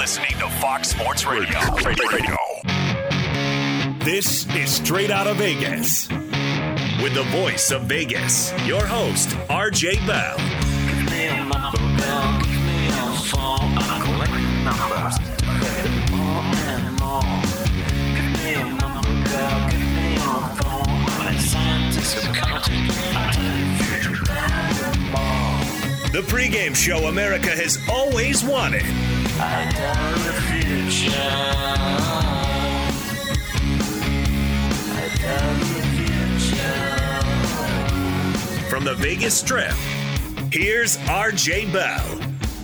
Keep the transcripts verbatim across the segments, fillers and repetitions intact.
listening to Fox Sports Radio. Radio. This is Straight Out of Vegas. With the voice of Vegas, your host, R J Bell. Give me a number, Bell. Give me a phone. I'm collecting numbers. More and more. Give me a number, Bell. Give me a phone. I'm a scientist who counting. The pregame show America has always wanted. I tell the future. I tell the future. From the Vegas Strip, here's R J Bell.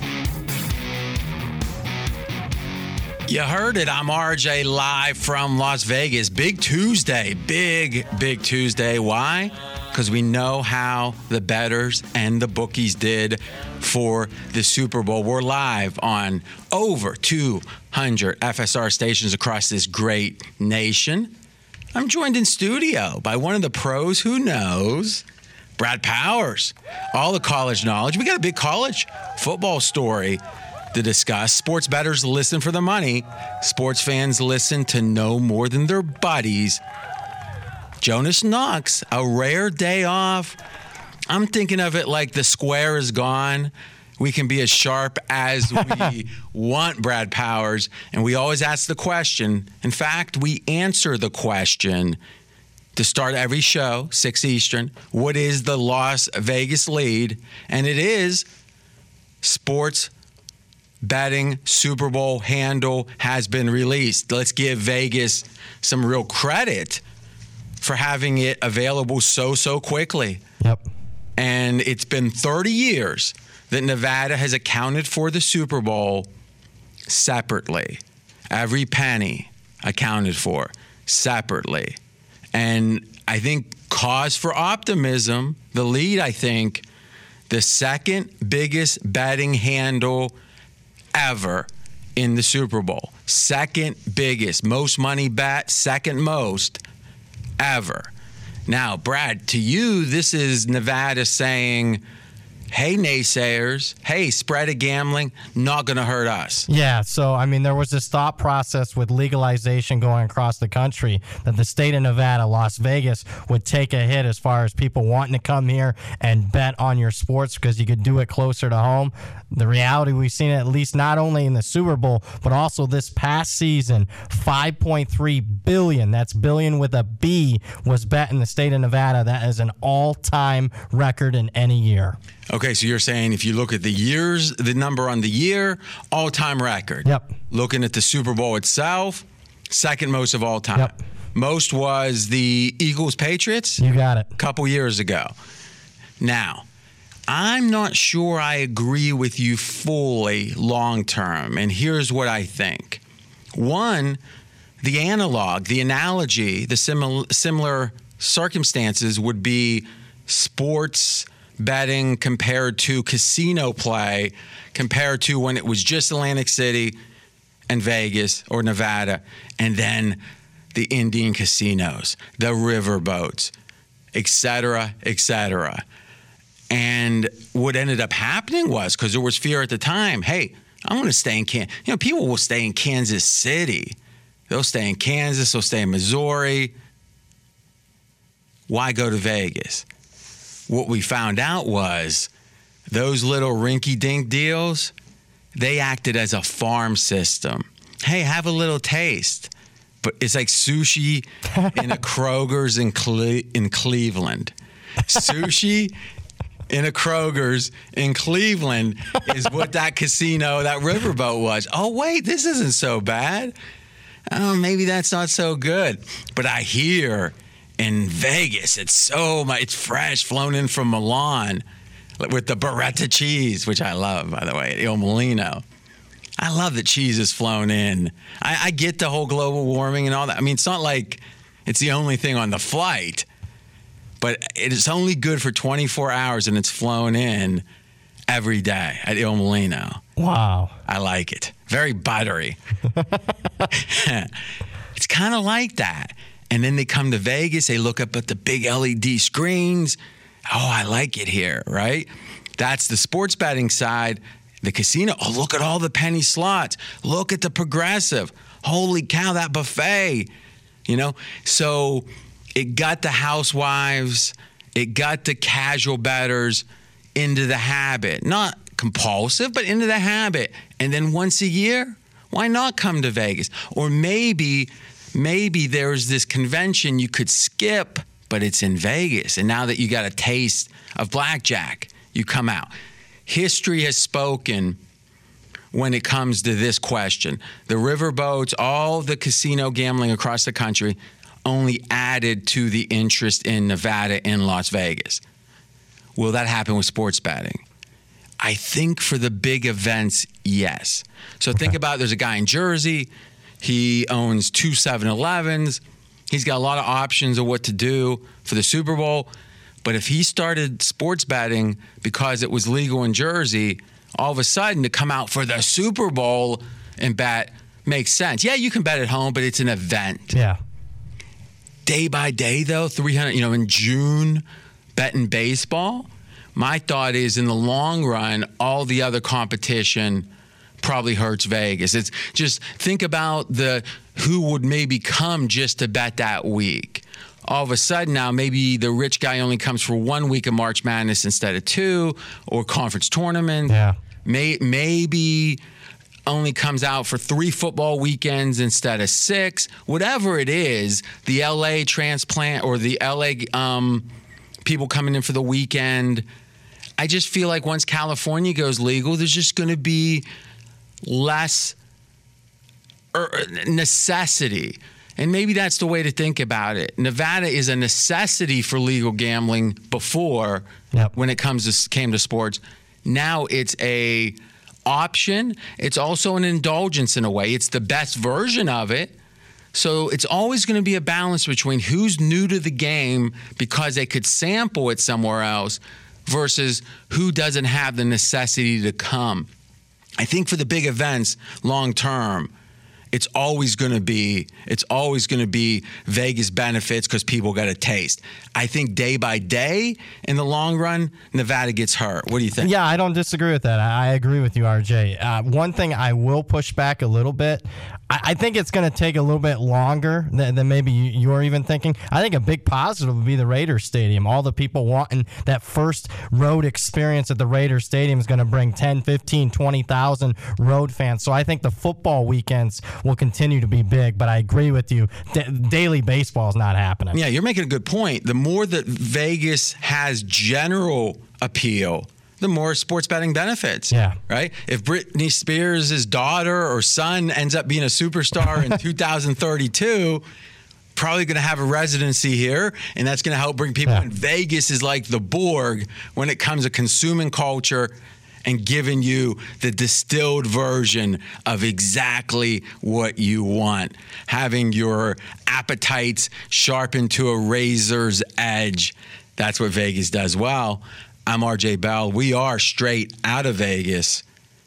You heard it. I'm R J live from Las Vegas. Big Tuesday. Big, big Tuesday. Why? Because we know how the bettors and the bookies did for the Super Bowl. We're live on over two hundred F S R stations across this great nation. I'm joined in studio by one of the pros who knows, Brad Powers. All the college knowledge. We got a big college football story to discuss. Sports bettors listen for the money. Sports fans listen to know more than their buddies. Jonas Knox, a rare day off. I'm thinking of it like the square is gone. We can be as sharp as we want, Brad Powers. And we always ask the question. In fact, we answer the question to start every show, six Eastern. What is the Las Vegas lead? And it is sports betting Super Bowl handle has been released. Let's give Vegas some real credit for having it available so, so quickly. Yep. And it's been thirty years that Nevada has accounted for the Super Bowl separately. Every penny accounted for separately. And I think cause for optimism, the lead, I think, the second biggest betting handle ever in the Super Bowl. Second biggest, most money bet, second most ever. Now, Brad, to you, this is Nevada saying, hey, naysayers, hey, spread of gambling, not going to hurt us. Yeah, so, I mean, there was this thought process with legalization going across the country that the state of Nevada, Las Vegas, would take a hit as far as people wanting to come here and bet on your sports because you could do it closer to home. The reality, we've seen it at least not only in the Super Bowl, but also this past season, five point three billion dollars, that's billion with a B, was bet in the state of Nevada. That is an all-time record in any year. Okay, so you're saying if you look at the years, the number on the year, all-time record. Yep. Looking at the Super Bowl itself, second most of all time. Yep. Most was the Eagles-Patriots. You got it. A couple years ago. Now, I'm not sure I agree with you fully long-term, and here's what I think. One, the analog, the analogy, the simil- similar circumstances would be sports betting compared to casino play, compared to when it was just Atlantic City and Vegas or Nevada, and then the Indian casinos, the riverboats, et cetera, et cetera. And what ended up happening was, because there was fear at the time, hey, I'm going to stay in Kansas. You know, people will stay in Kansas City. They'll stay in Kansas. They'll stay in Missouri. Why go to Vegas? What we found out was those little rinky-dink deals, they acted as a farm system. Hey, have a little taste. But it's like sushi in a Kroger's in, Cle- in Cleveland. Sushi in a Kroger's in Cleveland is what that casino, that riverboat was. Oh, wait, this isn't so bad. Oh, maybe that's not so good. But I hear in Vegas, it's so much, it's fresh, flown in from Milan with the Beretta cheese, which I love, by the way, Il Molino. I love that cheese is flown in. I, I get the whole global warming and all that. I mean, it's not like it's the only thing on the flight, but it is only good for twenty-four hours, and it's flown in every day at Il Molino. Wow. I like it. Very buttery. It's kind of like that. And then they come to Vegas, they look up at the big L E D screens. Oh, I like it here, right? That's the sports betting side. The casino, oh, look at all the penny slots. Look at the progressive. Holy cow, that buffet. You know, so it got the housewives, it got the casual bettors into the habit. Not compulsive, but into the habit. And then once a year, why not come to Vegas? Or maybe, maybe there's this convention you could skip, but it's in Vegas. And now that you got a taste of blackjack, you come out. History has spoken when it comes to this question. The riverboats, all the casino gambling across the country only added to the interest in Nevada and Las Vegas. Will that happen with sports betting? I think for the big events, yes. So think about, there's a guy in Jersey. He owns two seven elevens. He's got a lot of options of what to do for the Super Bowl. But if he started sports betting because it was legal in Jersey, all of a sudden to come out for the Super Bowl and bet makes sense. Yeah, you can bet at home, but it's an event. Yeah. Day by day, though, three hundred, you know, in June, betting baseball, my thought is in the long run, all the other competition probably hurts Vegas. It's just think about the who would maybe come just to bet that week. All of a sudden now, maybe the rich guy only comes for one week of March Madness instead of two, or conference tournament. Yeah. May, maybe only comes out for three football weekends instead of six. Whatever it is, the L A transplant or the L A um, people coming in for the weekend. I just feel like once California goes legal, there's just going to be less necessity. And maybe that's the way to think about it. Nevada is a necessity for legal gambling before, yep. when it comes to came to sports. Now it's a option. It's also an indulgence in a way. It's the best version of it. So it's always going to be a balance between who's new to the game because they could sample it somewhere else versus who doesn't have the necessity to come. I think for the big events, long term, it's always going to be it's always going to be Vegas benefits because people got a taste. I think day by day, in the long run, Nevada gets hurt. What do you think? Yeah, I don't disagree with that. I, I agree with you, R J. Uh, one thing I will push back a little bit. I, I think it's going to take a little bit longer than, than maybe you, you're even thinking. I think a big positive would be the Raiders Stadium. All the people wanting that first road experience at the Raiders Stadium is going to bring ten, fifteen, twenty thousand road fans. So I think the football weekends will continue to be big, but I agree with you. D- daily baseball is not happening. Yeah, you're making a good point. The more that Vegas has general appeal, the more sports betting benefits. Yeah. Right? If Britney Spears' daughter or son ends up being a superstar in two thousand thirty-two, probably going to have a residency here, and that's going to help bring people yeah. in. Vegas is like the Borg when it comes to consuming culture and giving you the distilled version of exactly what you want. Having your appetites sharpened to a razor's edge. That's what Vegas does well. I'm R J Bell. We are straight out of Vegas.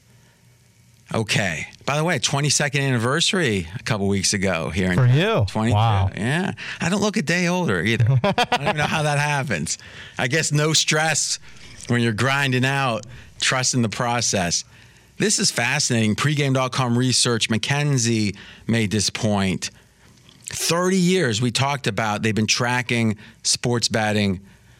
Okay. By the way, twenty-second anniversary a couple weeks ago here in For you. twenty-two. Wow. Yeah. I don't look a day older either. I don't even know how that happens. I guess no stress when you're grinding out, trusting the process. This is fascinating. Pregame dot com research, McKinsey made this point. thirty years we talked about, they've been tracking sports betting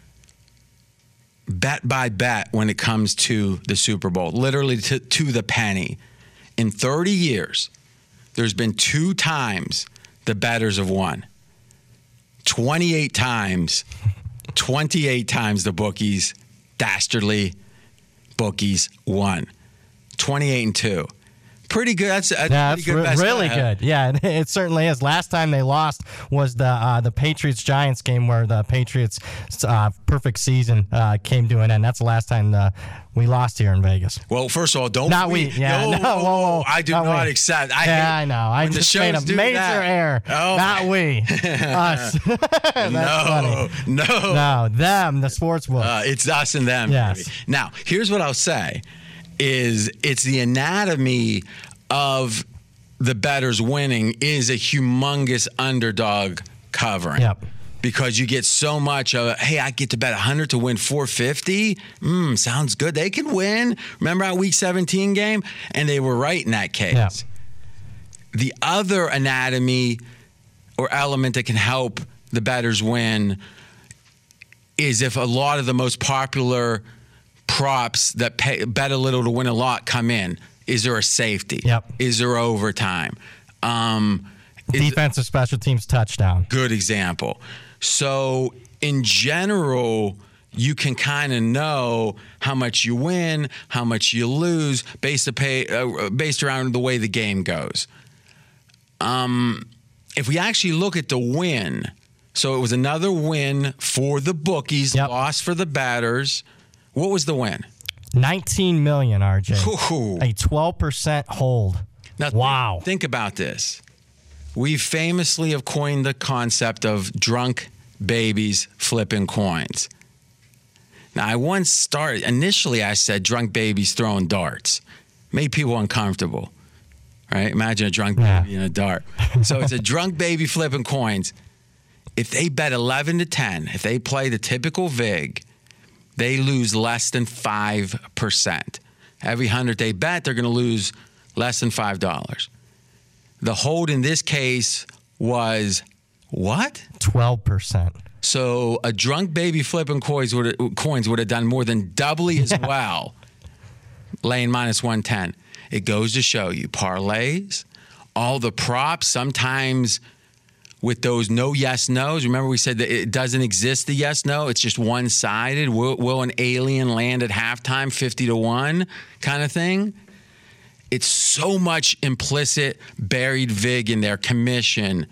bet by bet when it comes to the Super Bowl, literally to, to the penny. In thirty years, there's been two times the bettors have won. twenty-eight times, twenty-eight times the bookies, dastardly bookies won. twenty-eight and two. Pretty good. That's a Yeah, pretty that's good re- best really bet. good. Yeah, it certainly is. Last time they lost was the uh, the Patriots Giants game where the Patriots' uh, perfect season uh, came to an end. That's the last time uh, we lost here in Vegas. Well, first of all, don't Not we. Yeah, no, whoa, whoa, I do not not we. accept. I yeah, hate I know. I when the just made a shows do major that. error. Oh, Not we. Us. That's no, funny. no, No, them, the sports book. Uh, it's us and them. Yes. Baby. Now, here's what I'll say: is it's the anatomy of the bettors winning is a humongous underdog covering. Yep. because you get so much of, hey, I get to bet one hundred to win four fifty. Mm, sounds good. They can win. Remember our week seventeen game? And they were right in that case. Yeah. The other anatomy or element that can help the bettors win is if a lot of the most popular props that pay, bet a little to win a lot come in. Is there a safety? Yep. Is there overtime? Um, Defensive special teams touchdown. Good example. So in general, you can kind of know how much you win, how much you lose based, to pay, uh, based around the way the game goes. Um, if we actually look at the win, so it was another win for the bookies, yep. loss for the batters. What was the win? nineteen million dollars, R J. Ooh. A twelve percent hold. Now, wow. Think, think about this. We famously have coined the concept of drunk babies flipping coins. Now, I once started, initially I said drunk babies throwing darts. Made people uncomfortable, right? Imagine a drunk yeah. baby in a dart. So it's a drunk baby flipping coins. If they bet eleven to ten, if they play the typical vig, they lose less than five percent. Every one hundred they bet, they're going to lose less than five dollars. The hold in this case was what? twelve percent. So a drunk baby flipping coins would have, coins would have done more than doubly as yeah. well, laying minus one ten. It goes to show you parlays, all the props, sometimes with those no yes no's. Remember we said that it doesn't exist, the yes no. It's just one-sided. Will, will an alien land at halftime, fifty to one kind of thing? It's so much implicit buried vig in their commission,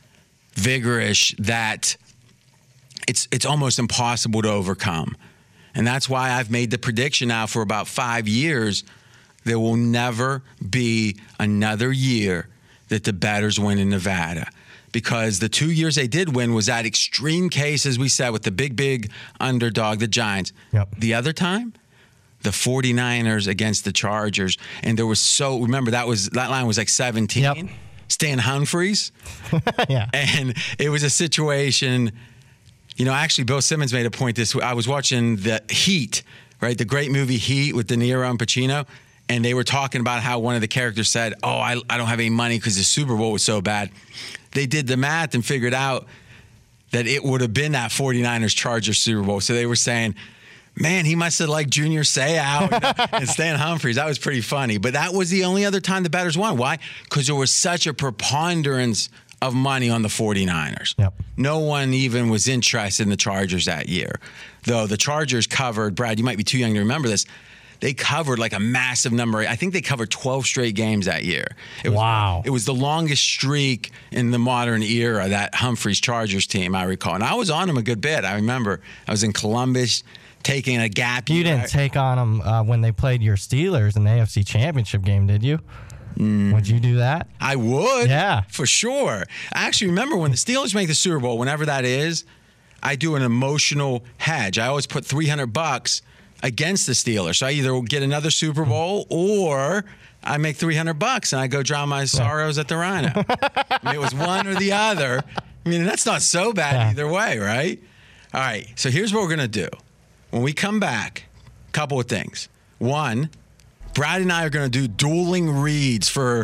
vigorish, that it's it's almost impossible to overcome. And that's why I've made the prediction now for about five years, there will never be another year that the bettors win in Nevada. Because the two years they did win was that extreme case, as we said, with the big, big underdog, the Giants. Yep. The other time, the 49ers against the Chargers. And there was so, remember, that was that line was like seventeen. Yep. Stan Humphries. yeah. And it was a situation, you know, actually Bill Simmons made a point this, I was watching the Heat, right? The great movie Heat with De Niro and Pacino. And they were talking about how one of the characters said, oh, I, I don't have any money because the Super Bowl was so bad. They did the math and figured out that it would have been that 49ers Chargers Super Bowl. So they were saying, man, he must have liked Junior Seau and, and Stan Humphries. That was pretty funny. But that was the only other time the bettors won. Why? Because there was such a preponderance of money on the 49ers. Yep. No one even was interested in the Chargers that year. Though the Chargers covered, Brad, you might be too young to remember this, they covered like a massive number. I think they covered twelve straight games that year. It was, wow. It was the longest streak in the modern era, that Humphries Chargers team, I recall. And I was on them a good bit. I remember I was in Columbus taking a gap year. You didn't take on them uh, when they played your Steelers in the A F C Championship game, did you? Mm. Would you do that? I would. Yeah. For sure. I actually remember when the Steelers make the Super Bowl, whenever that is, I do an emotional hedge. I always put three hundred bucks against the Steelers. So I either get another Super Bowl or I make three hundred bucks and I go drown my sorrows at the Rhino. I mean, it was one or the other. I mean, that's not so bad yeah. either way, right? All right. So here's what we're going to do. When we come back, a couple of things. One, Brad and I are going to do dueling reads for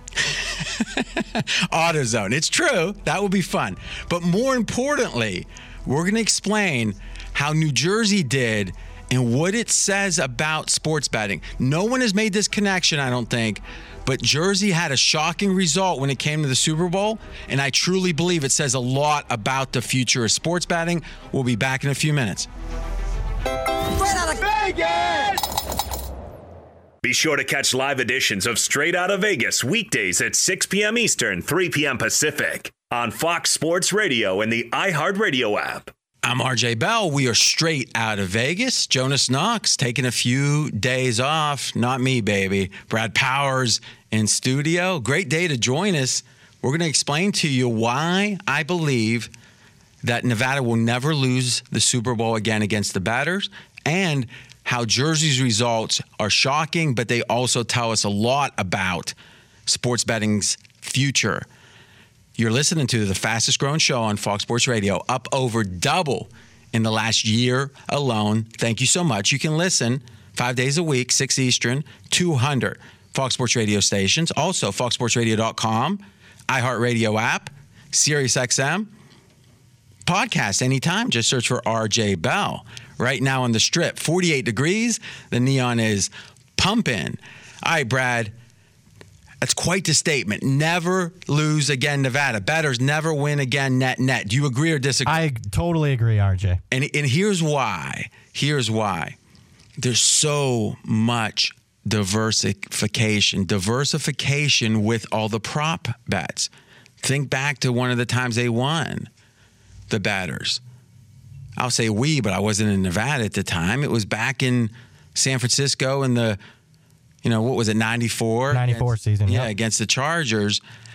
AutoZone. It's true. That will be fun. But more importantly, we're going to explain how New Jersey did and what it says about sports betting. No one has made this connection, I don't think, but Jersey had a shocking result when it came to the Super Bowl, and I truly believe it says a lot about the future of sports betting. We'll be back in a few minutes. Straight out of Vegas! Be sure to catch live editions of Straight Outta Vegas weekdays at six p.m. Eastern, three p.m. Pacific on Fox Sports Radio and the iHeartRadio app. I'm R J Bell. We are straight out of Vegas. Jonas Knox taking a few days off. Not me, baby. Brad Powers in studio. Great day to join us. We're going to explain to you why I believe that Nevada will never lose the Super Bowl again against the Batters, and how Jersey's results are shocking, but they also tell us a lot about sports betting's future. You're listening to the fastest growing show on Fox Sports Radio, up over double in the last year alone. Thank you so much. You can listen five days a week, six Eastern, two hundred Fox Sports Radio stations. Also, fox sports radio dot com, iHeartRadio app, SiriusXM. Podcast anytime. Just search for R J Bell. Right now on the Strip, forty-eight degrees. The neon is pumping. All right, Brad. That's quite the statement. Never lose again, Nevada. Bettors never win again, net, net. Do you agree or disagree? I totally agree, R J. And, and here's why. Here's why. There's so much diversification. Diversification with all the prop bets. Think back to one of the times they won, the Bettors. I'll say we, but I wasn't in Nevada at the time. It was back in San Francisco in the, you know, what was it, ninety-four? ninety-four against, season, Yeah, yep. against the Chargers.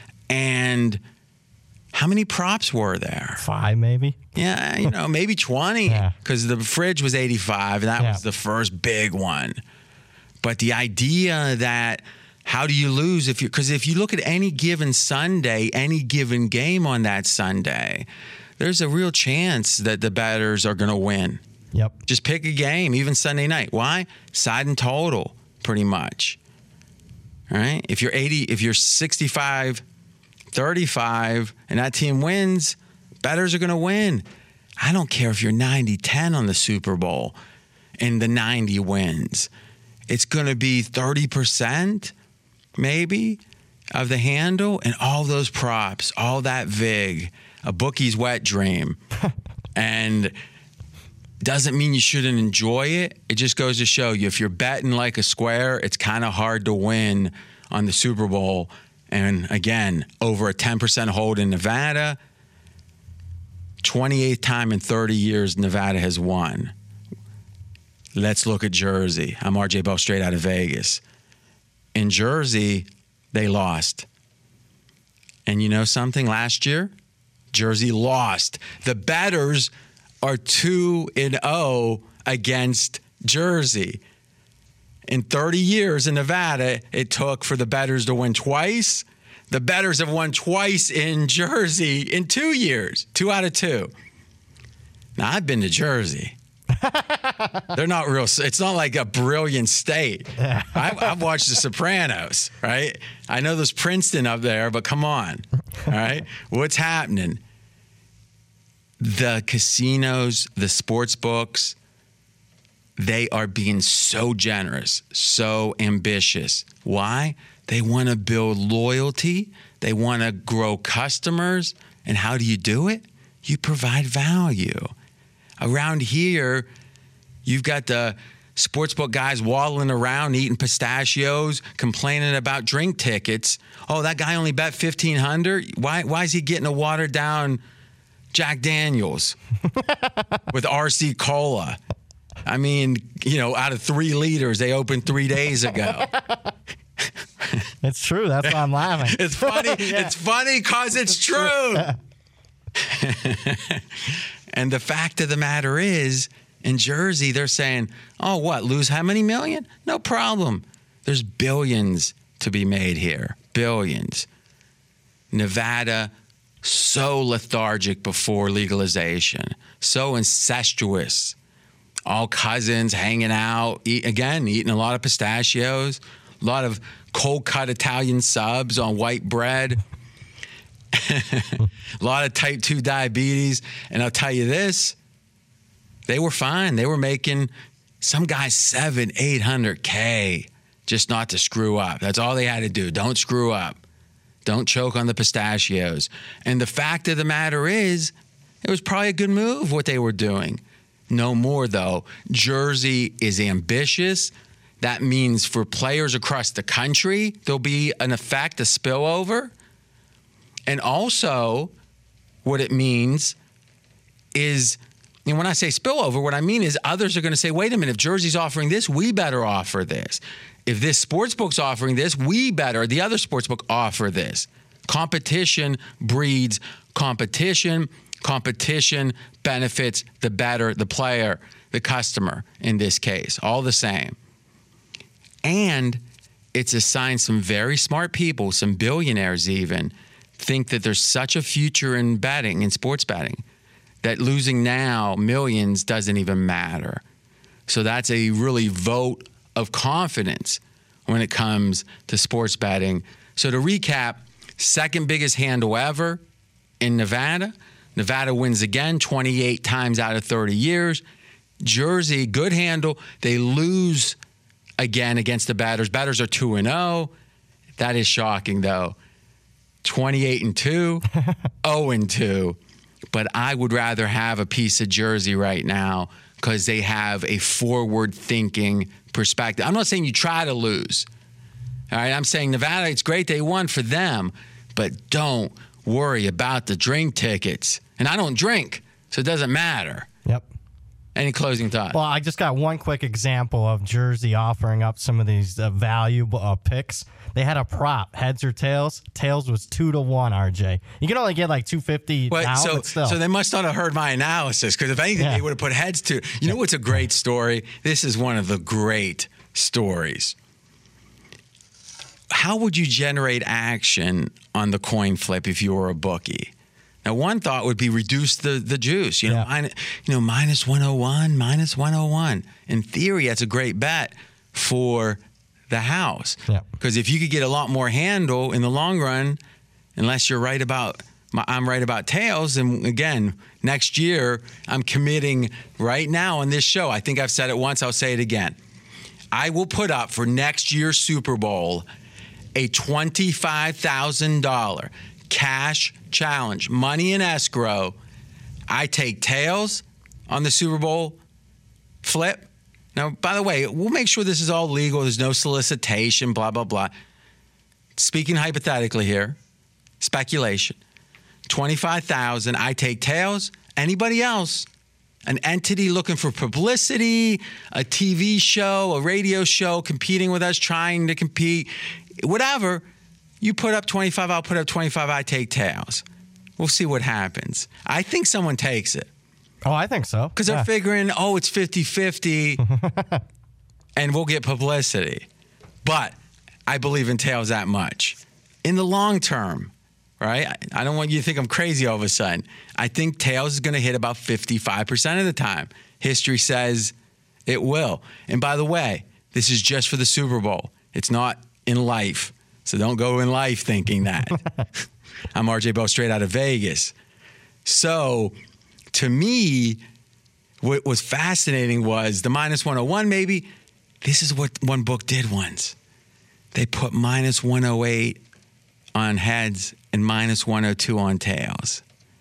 And how many props were there? Five, maybe. Yeah, you know, maybe twenty, because Yeah. the fridge was eighty-five, and that Yeah. was the first big one. But the idea that how do you lose if you, because if you look at any given Sunday, any given game on that Sunday, there's a real chance that the Bettors are going to win. Yep. Just pick a game, even Sunday night. Why? Side and total, pretty much. All right? If you're eighty, if you're sixty-five thirty-five and that team wins, Bettors are going to win. I don't care if you're ninety ten on the Super Bowl and the ninety wins. It's going to be thirty percent maybe of the handle and all those props, all that vig, a bookie's wet dream. And doesn't mean you shouldn't enjoy it. It just goes to show you if you're betting like a square, it's kind of hard to win on the Super Bowl. And again, over a ten percent hold in Nevada, twenty-eighth time in thirty years Nevada has won. Let's look at Jersey. I'm R J Bell, straight out of Vegas. In Jersey, they lost. And you know something? Last year, Jersey lost. The Bettors are two and oh against Jersey. In thirty years in Nevada, it took for the Bettors to win twice. The Bettors have won twice in Jersey in two years, two out of two. Now, I've been to Jersey. They're not real. It's not like a brilliant state. I, I've watched The Sopranos, right? I know there's Princeton up there, but come on, all right? What's happening? The casinos, the sports books, they are being so generous, so ambitious. Why? They want to build loyalty. They want to grow customers. And how do you do it? You provide value. Around here, you've got the sportsbook guys waddling around eating pistachios, complaining about drink tickets. Oh, that guy only bet fifteen hundred dollars. Why, why is he getting a watered down Jack Daniels with R C Cola? I mean, you know, out of three liters, they opened three days ago. It's true. That's why I'm laughing. It's funny. Yeah. It's funny because it's, it's true. And the fact of the matter is, in Jersey, they're saying, oh, what, lose how many million? No problem. There's billions to be made here. Billions. Nevada, so lethargic before legalization, so incestuous. All cousins hanging out, eat, again, eating a lot of pistachios, a lot of cold-cut Italian subs on white bread, a lot of type two diabetes. And I'll tell you this, they were fine. They were making some guys seven, eight hundred K just not to screw up. That's all they had to do. Don't screw up. Don't choke on the pistachios. And the fact of the matter is, it was probably a good move what they were doing. No more, though. Jersey is ambitious. That means for players across the country, there'll be an effect, a spillover. And also, what it means is, and when I say spillover, what I mean is others are going to say, wait a minute, if Jersey's offering this, we better offer this. If this sportsbook's offering this, we better, the other sportsbook, offer this. Competition breeds competition. Competition benefits the better, the player, the customer in this case, all the same. And it's assigned some very smart people, some billionaires even, think that there's such a future in betting, in sports betting, that losing now millions doesn't even matter. So that's a really vote of confidence when it comes to sports betting. So to recap, second biggest handle ever in Nevada. Nevada wins again twenty-eight times out of thirty years. Jersey, good handle. They lose again against the batters. Batters are two and oh. That is shocking, though. twenty-eight and two, oh and two. But I would rather have a piece of Jersey right now because they have a forward-thinking perspective. I'm not saying you try to lose. All right, I'm saying Nevada, it's great they won for them, but don't worry about the drink tickets. And I don't drink, so it doesn't matter. Yep. Any closing thoughts? Well, I just got one quick example of Jersey offering up some of these uh, valuable uh, picks. They had a prop, heads or tails. Tails was two to one. R J, you can only get like two fifty But, now, so, but still. so they must not have heard my analysis because if anything, Yeah. they would have put heads to. You know what's a great story? This is one of the great stories. How would you generate action on the coin flip if you were a bookie? Now, one thought would be reduce the, the juice. You know, Yeah. min- you know, minus one oh one, minus one oh one. In theory, that's a great bet for the house. Yeah. Because if you could get a lot more handle in the long run, unless you're right about, I'm right about tails, and again, next year, I'm committing right now on this show. I think I've said it once, I'll say it again. I will put up for next year's Super Bowl a twenty-five thousand dollars cash challenge, money in escrow. I take tails on the Super Bowl flip. Now, by the way, we'll make sure this is all legal. There's no solicitation, blah, blah, blah. Speaking hypothetically here, speculation. twenty-five thousand dollars, I take tails. Anybody else, an entity looking for publicity, a T V show, a radio show, competing with us, trying to compete, whatever, you put up twenty-five, I'll put up twenty-five, I take tails. We'll see what happens. I think someone takes it. Oh, I think so. Because Yeah. they're figuring, oh, it's fifty-fifty, and we'll get publicity. But I believe in tails that much. In the long term, right? I- I don't want you to think I'm crazy all of a sudden. I think tails is going to hit about fifty-five percent of the time. History says it will. And by the way, this is just for the Super Bowl. It's not in life. So don't go in life thinking that. I'm R J Bell, straight out of Vegas. So to me, what was fascinating was the minus one oh one maybe. This is what one book did once. They put minus one oh eight on heads and minus one oh two on tails.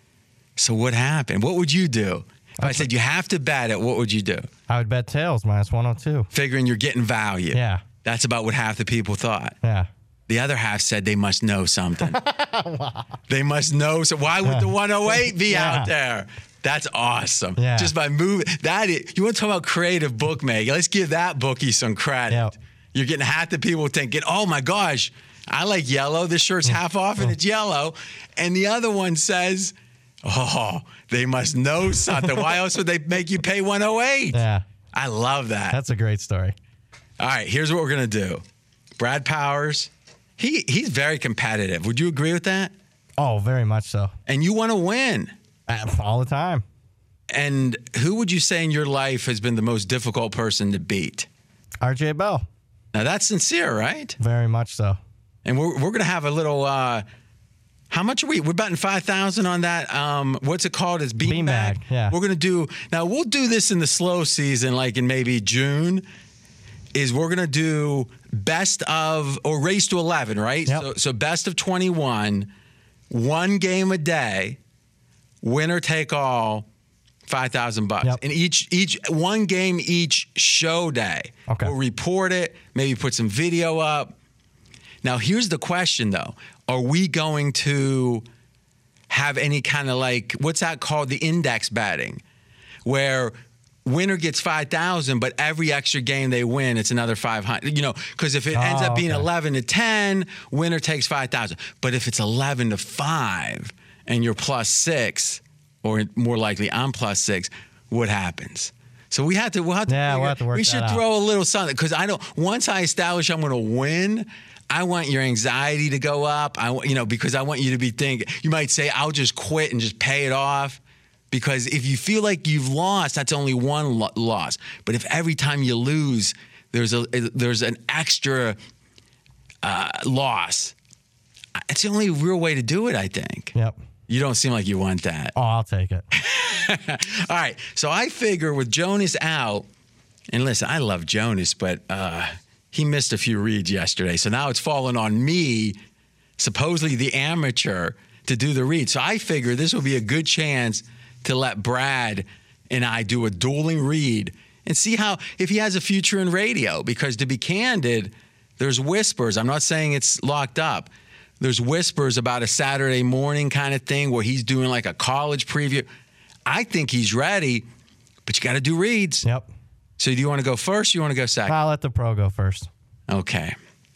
So what happened? What would you do? If I said you have to bet it, what would you do? I would bet tails minus one oh two. Figuring you're getting value. Yeah. That's about what half the people thought. Yeah. The other half said they must know something. They must know. So why would the one oh eight be Yeah. out there? That's awesome. Yeah. Just by moving that. Is, you want to talk about creative bookmaking? Let's give that bookie some credit. Yep. You're getting half the people thinking, "Oh my gosh, I like yellow. This shirt's half off and it's yellow," and the other one says, "Oh, they must know something. Why else would they make you pay one oh eight?" Yeah. I love that. That's a great story. All right, here's what we're gonna do. Brad Powers, he he's very competitive. Would you agree with that? Oh, very much so. And you want to win. Uh, All the time. And who would you say in your life has been the most difficult person to beat? R J Bell. Now that's sincere, right? Very much so. And we're we're gonna have a little. Uh, how much are we? We're betting five thousand on that. Um, what's it called? It's beanbag. Beanbag, yeah. We're gonna do now. We'll do this in the slow season, like in maybe June. Is we're gonna do best of or race to eleven, right? Yep. So so best of twenty-one, one game a day, winner take all. Five thousand bucks, Yep. and each each one game each show day. Okay. We'll report it. Maybe put some video up. Now here's the question though: are we going to have any kind of like what's that called? The index betting, where winner gets five thousand, but every extra game they win, it's another five hundred. You know, because if it ends Oh, up being okay. eleven to ten, winner takes five thousand. But if it's eleven to five and you're plus six. Or more likely, I'm plus six. What happens? So we have to. We'll have to. Yeah, figure- we'll have to work We that should out. throw a little something because I don't. Once I establish I'm going to win, I want your anxiety to go up. I, want- you know, because I want you to be thinking. You might say, "I'll just quit and just pay it off," because if you feel like you've lost, that's only one lo- loss. But if every time you lose, there's a there's an extra uh, loss, it's the only real way to do it, I think. Yep. You don't seem like you want that. Oh, I'll take it. All right. So I figure with Jonas out, and listen, I love Jonas, but uh, he missed a few reads yesterday. So now it's fallen on me, supposedly the amateur, to do the read. So I figure this will be a good chance to let Brad and I do a dueling read and see how, if he has a future in radio. Because to be candid, there's whispers. I'm not saying it's locked up. There's whispers about a Saturday morning kind of thing where he's doing like a college preview. I think he's ready, but you got to do reads. Yep. So do you want to go first or you want to go second? I'll let the pro go first. Okay.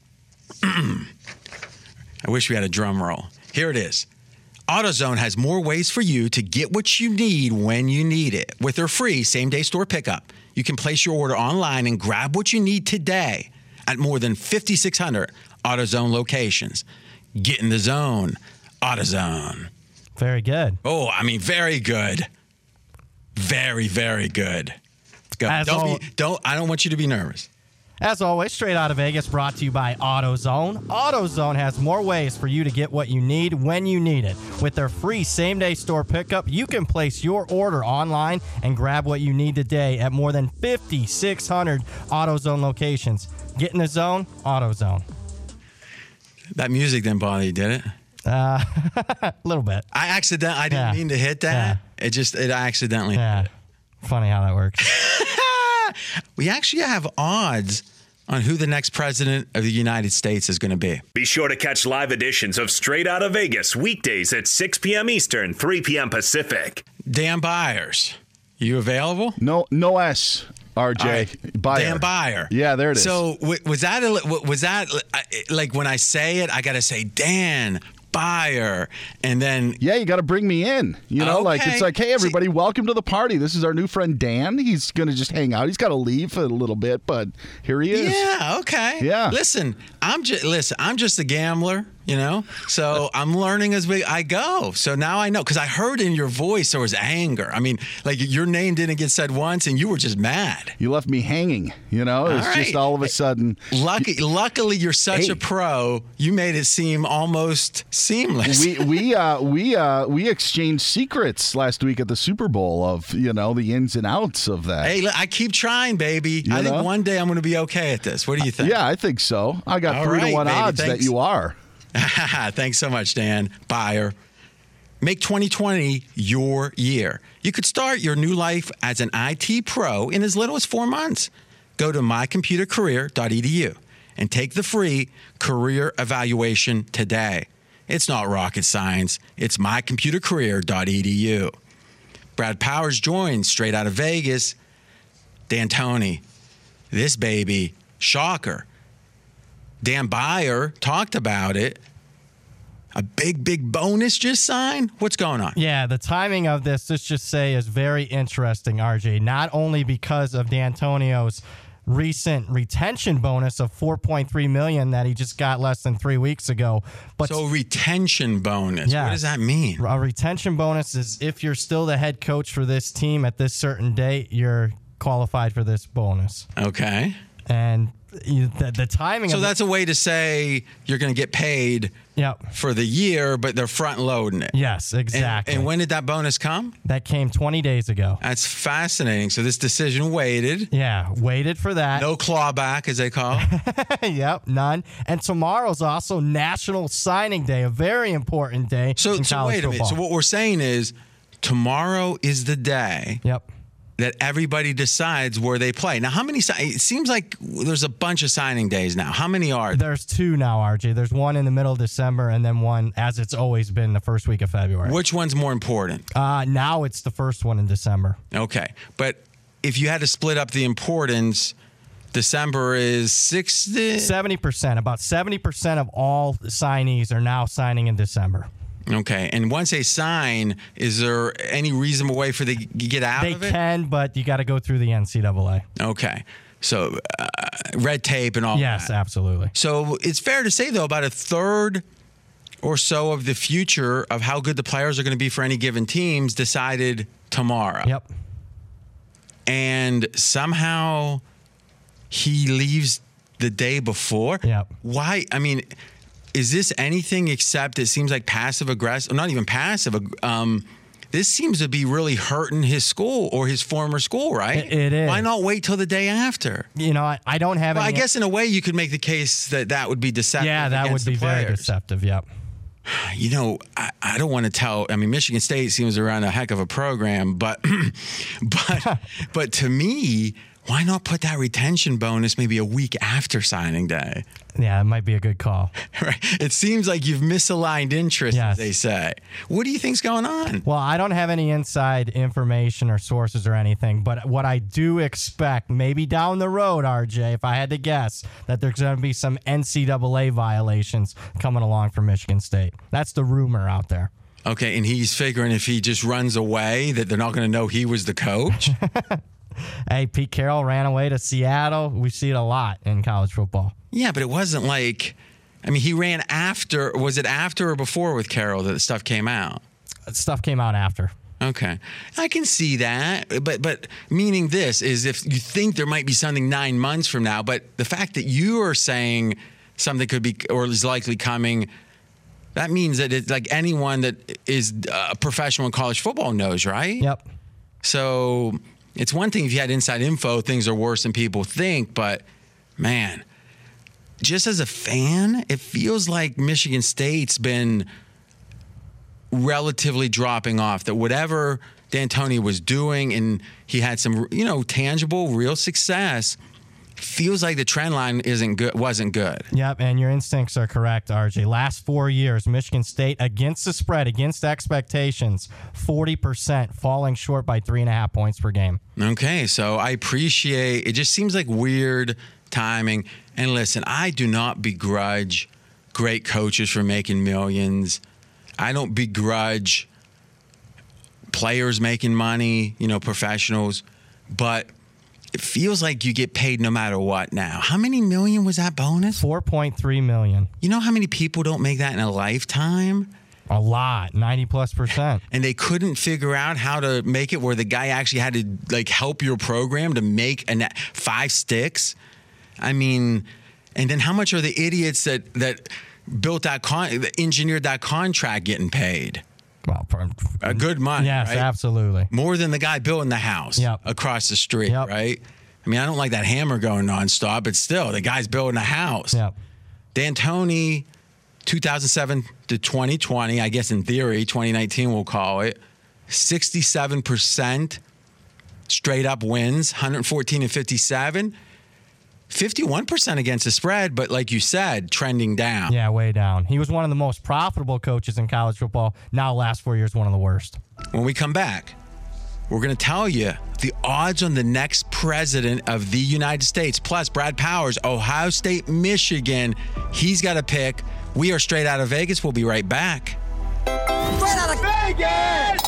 I wish we had a drum roll. Here it is. AutoZone has more ways for you to get what you need when you need it. With their free same-day store pickup, you can place your order online and grab what you need today at more than fifty-six hundred AutoZone locations. Get in the zone. AutoZone. Very good. Oh, I mean, very good. Very, very good. Let's go. As Don't al- be, don't, I don't want you to be nervous. As always, Straight Out of Vegas brought to you by AutoZone. AutoZone has more ways for you to get what you need when you need it. With their free same-day store pickup, you can place your order online and grab what you need today at more than fifty-six hundred AutoZone locations. Get in the zone, AutoZone. That music didn't bother you, did it? Uh, a little bit. I accident. I didn't Yeah. mean to hit that. It just it accidentally. Yeah. Funny how that works. We actually have odds on who the next president of the United States is going to be. Be sure to catch live editions of Straight Out of Vegas weekdays at six p.m. Eastern, three p.m. Pacific. Dan Byers, you available? No, no S, R J. All right. Buyer. Dan Byer. Yeah, there it is. So w- was that a, w- was that uh, like when I say it, I got to say Dan Byer, and then Yeah, you got to bring me in. You know, like Okay. it's like, hey, everybody, welcome to the party. This is our new friend Dan. He's going to just hang out. He's got to leave for a little bit, but here he is. yeah, okay, Yeah. Listen, I'm just listen. I'm just a gambler, you know. So I'm learning as we I go. So now I know because I heard in your voice there was anger. I mean, like your name didn't get said once, and you were just mad. You left me hanging. You know, it's All just right. all of a sudden. Lucky, luckily, you're such Hey. a pro. You made it seem almost seamless. we we uh we uh we exchanged secrets last week at the Super Bowl of you know the ins and outs of that. Hey, look, I keep trying, baby. You I think know? one day I'm going to be okay at this. What do you think? Yeah, I think so. I got All three right, to one baby, odds that thanks. you are. Thanks so much, Dan Byer. Make twenty twenty your year. You could start your new life as an I T pro in as little as four months. Go to my computer career dot e d u and take the free career evaluation today. It's not rocket science. It's my computer career dot e d u. Brad Powers joins Straight Out of Vegas. D'Antoni, this baby, shocker. Dan Byer talked about it. A big, big bonus just signed? What's going on? Yeah, the timing of this, let's just say, is very interesting, R J. Not only because of D'Antonio's recent retention bonus of four point three million dollars that he just got less than three weeks ago, but So retention bonus. Yeah. What does that mean? a retention bonus is if you're still the head coach for this team at this certain date, you're qualified for this bonus. Okay. And you, the, the timing So of that's a way to say you're going to get paid it, yep. for the year, but they're front loading it. Yes, And, exactly. and when did that bonus come? that came twenty days ago. That's fascinating. So this decision waited. Yeah, waited for that. No clawback, as they call it. Yep, none. And tomorrow's also National Signing Day, a very important day So, in so college wait a minute. football. So what we're saying is tomorrow is the day Yep. that everybody decides where they play. Now, how many? si- It seems like there's a bunch of signing days now. How many are there? There's two now, R J. There's one in the middle of December and then one, as it's always been, the first week of February. Which one's more important? Uh, now it's the first one in December. Okay, but if you had to split up the importance, December is sixty. seventy percent, about seventy percent of all signees are now signing in December. Okay, and once they sign, is there any reasonable way for they to get out They of it? can, but you got to go through the N C double A. Okay, So uh, red tape and all Yes, that. absolutely. So it's fair to say, though, about a third or so of the future of how good the players are going to be for any given teams decided tomorrow. Yep. And somehow he leaves the day before. Yep. Why? I mean, is this anything except it seems like passive aggressive? Not even passive. Um, this seems to be really hurting his school or his former school, right? It- it is. Why not wait till the day after? You know, I, I don't have Well, I any. guess in a way you could make the case that that would be deceptive. yeah, that would against be the very players. deceptive. Yep. You know, I, I don't want to tell. I mean, Michigan State seems to run a heck of a program, but but but to me, why not put that retention bonus maybe a week after signing day? Yeah, it might be a good call. Right? It seems like you've misaligned interests, Yes. as they say. What do you think's going on? Well, I don't have any inside information or sources or anything, but what I do expect, maybe down the road, R J, if I had to guess, that there's going to be some N C double A violations coming along for Michigan State. That's the rumor out there. Okay, and he's figuring if he just runs away that they're not going to know he was the coach. Hey, Pete Carroll ran away to Seattle. We see it a lot in college football. Yeah, but it wasn't like. I mean, he ran after. Was it after or before with Carroll that the stuff came out? Stuff came out after. Okay, I can see that, but but meaning this is if you think there might be something nine months from now, but the fact that you are saying something could be or is likely coming, that means that it's like anyone that is a professional in college football knows, right? Yep. So it's one thing if you had inside info, things are worse than people think, but man, just as a fan, it feels like Michigan State's been relatively dropping off, that whatever D'Antoni was doing and he had some, you know, tangible, real success, feels like the trend line isn't good, wasn't good. Yep, and your instincts are correct, R J. Last four years, Michigan State against the spread, against expectations, forty percent, falling short by three and a half points per game. Okay, so I appreciate, it just seems like weird timing. And listen, I do not begrudge great coaches for making millions. I don't begrudge players making money, you know, professionals, but it feels like you get paid no matter what now. How many million was that bonus? four point three million. You know how many people don't make that in a lifetime? A lot, ninety plus percent. And they couldn't figure out how to make it where the guy actually had to like help your program to make a five sticks. I mean, and then how much are the idiots that that built that con that engineered that contract getting paid? Well, for, A good money, yes, right? absolutely. More than the guy building the house Yep. across the street, Yep. right? I mean, I don't like that hammer going nonstop, but still, the guy's building a house. Yep. D'Antoni, two thousand seven to twenty twenty, I guess in theory, twenty nineteen we'll call it, sixty-seven percent straight up wins, one hundred fourteen and fifty-seven, fifty-one percent against the spread, but like you said, trending down. Yeah, way down. He was one of the most profitable coaches in college football. Now, last four years, one of the worst. When we come back, we're going to tell you the odds on the next president of the United States. Plus, Brad Powers, Ohio State, Michigan. He's got a pick. We are straight out of Vegas. We'll be right back. Straight out of Vegas!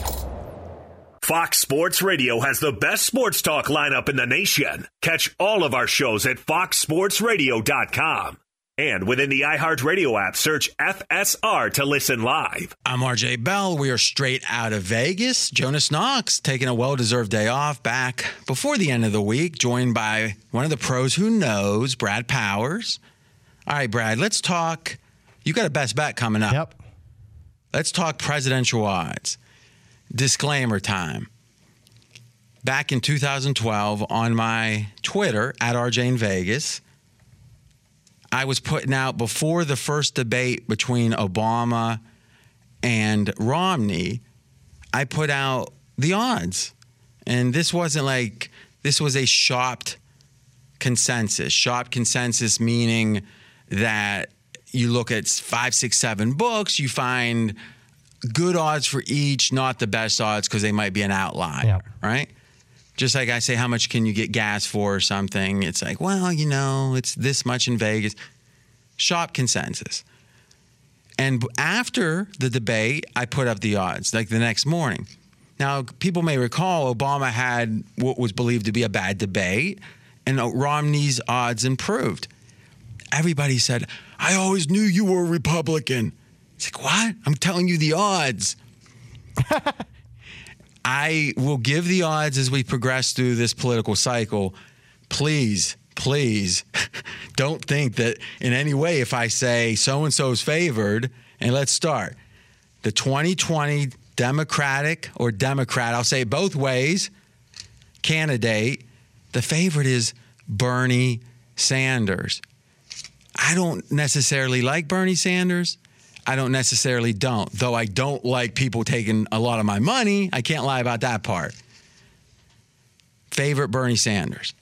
Fox Sports Radio has the best sports talk lineup in the nation. Catch all of our shows at fox sports radio dot com. And within the iHeartRadio app, search F S R to listen live. I'm R J Bell. We are straight out of Vegas. Jonas Knox taking a well-deserved day off back before the end of the week, joined by one of the pros who knows, Brad Powers. All right, Brad, let's talk. You got a best bet coming up. Yep. Let's talk presidential odds. Disclaimer time. Back in two thousand twelve on my Twitter, at R J in Vegas, I was putting out before the first debate between Obama and Romney, I put out the odds. And this wasn't like, this was a shopped consensus. Shopped consensus meaning that you look at five, six, seven books, you find good odds for each, not the best odds because they might be an outlier, Yep. right? Just like I say, how much can you get gas for or something? It's like, well, you know, it's this much in Vegas. Shop consensus. And after the debate, I put up the odds, like the next morning. Now, people may recall Obama had what was believed to be a bad debate, and Romney's odds improved. Everybody said, I always knew you were a Republican. It's like, what? I'm telling you the odds. I will give the odds as we progress through this political cycle. Please, please don't think that in any way if I say so-and-so is favored, and let's start. The twenty twenty Democratic or Democrat, I'll say it both ways, candidate, the favorite is Bernie Sanders. I don't necessarily like Bernie Sanders. I don't necessarily don't, though I don't like people taking a lot of my money. I can't lie about that part. Favorite Bernie Sanders.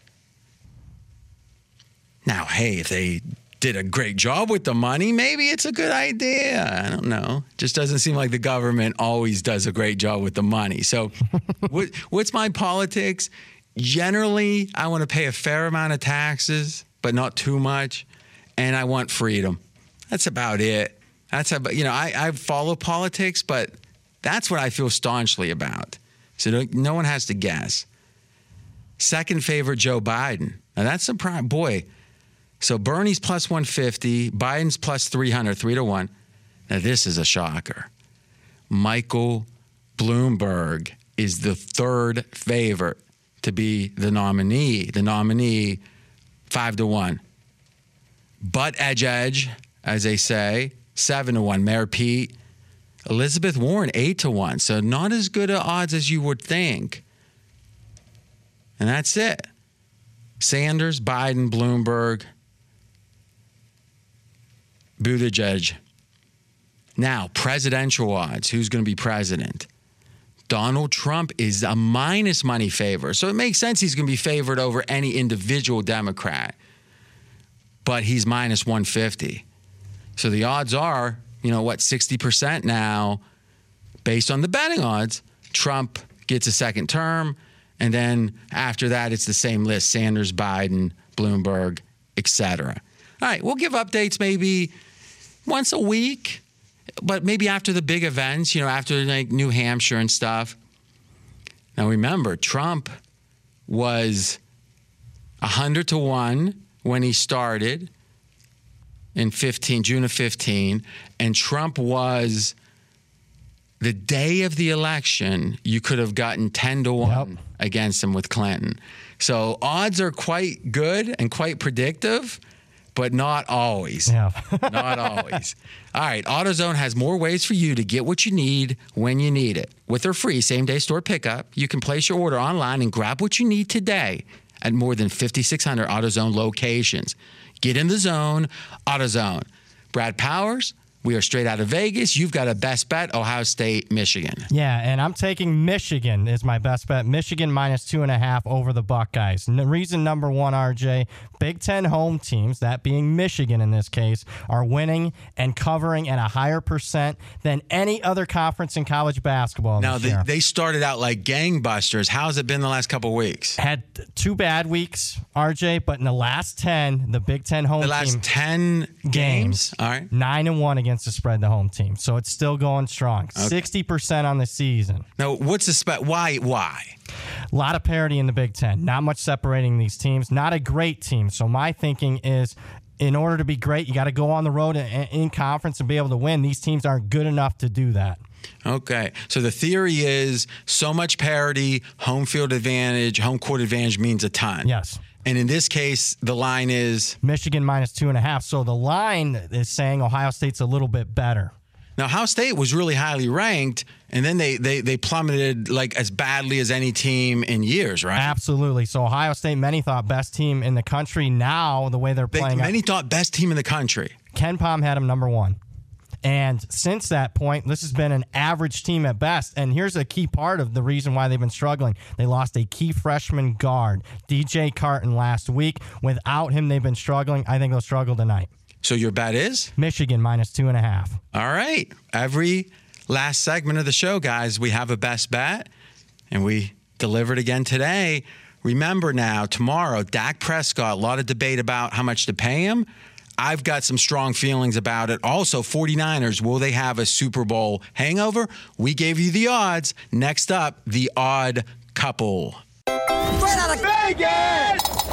Now, hey, if they did a great job with the money, maybe it's a good idea. I don't know. Just doesn't seem like the government always does a great job with the money. So what, what's my politics? Generally, I want to pay a fair amount of taxes, but not too much. And I want freedom. That's about it. That's about, you know, I, I follow politics, but that's what I feel staunchly about. So no, no one has to guess. Second favorite, Joe Biden. Now that's a prime, boy. So Bernie's plus one fifty, Biden's plus three hundred, three to one. Now this is a shocker. Michael Bloomberg is the third favorite to be the nominee. The nominee, five to one. Butt edge edge, as they say, seven to one. Mayor Pete. Elizabeth Warren, eight to one. So not as good a odds as you would think. And that's it. Sanders, Biden, Bloomberg, Buttigieg. Now, presidential odds. Who's going to be president? Donald Trump is a minus money favor. So it makes sense he's going to be favored over any individual Democrat. But he's minus one fifty. So the odds are, you know what, sixty percent now, based on the betting odds, Trump gets a second term. And then after that, it's the same list, Sanders, Biden, Bloomberg, et cetera. All right, we'll give updates maybe once a week, but maybe after the big events, you know, after like New Hampshire and stuff. Now, remember, Trump was one hundred to one when he started in fifteen, June of fifteen, and Trump was the day of the election, you could have gotten ten to one yep. against him with Clinton. So odds are quite good and quite predictive, but not always. Yeah. Not always. All right, AutoZone has more ways for you to get what you need when you need it. With their free same-day store pickup, you can place your order online and grab what you need today at more than fifty-six hundred AutoZone locations. Get in the zone, AutoZone. Brad Powers, we are straight out of Vegas. You've got a best bet, Ohio State, Michigan. Yeah, and I'm taking Michigan is my best bet. Michigan minus two and a half over the Buckeyes. And the reason number one, R J, Big Ten home teams, that being Michigan in this case, are winning and covering at a higher percent than any other conference in college basketball. Now, this they, year. they started out like gangbusters. How's it been the last couple of weeks? Had two bad weeks, R J, but in the last ten, the Big Ten home The last team ten games? games, All right. nine and one against the spread, the home team. So it's still going strong. Okay. sixty percent on the season. Now, what's the spe- why? Why? A lot of parity in the Big Ten. Not much separating these teams. Not a great team. So my thinking is, in order to be great, you got to go on the road in, in conference and be able to win. These teams aren't good enough to do that. Okay. So the theory is so much parity, home field advantage, home court advantage means a ton. Yes. And in this case, the line is? Michigan minus two and a half. So the line is saying Ohio State's a little bit better. Now, Ohio State was really highly ranked, and then they, they, they plummeted like as badly as any team in years, right? Absolutely. So Ohio State, many thought best team in the country. Now, the way they're They, playing, many thought best team in the country. Ken Pom had them number one. And since that point, this has been an average team at best. And here's a key part of the reason why they've been struggling. They lost a key freshman guard, D J Carton, last week. Without him, they've been struggling. I think they'll struggle tonight. So your bet is? Michigan minus two and a half. All right. Every last segment of the show, guys, we have a best bet, and we delivered again today. Remember now, tomorrow, Dak Prescott, a lot of debate about how much to pay him. I've got some strong feelings about it. Also, 49ers, will they have a Super Bowl hangover? We gave you the odds. Next up, the odd couple. Straight out of Vegas!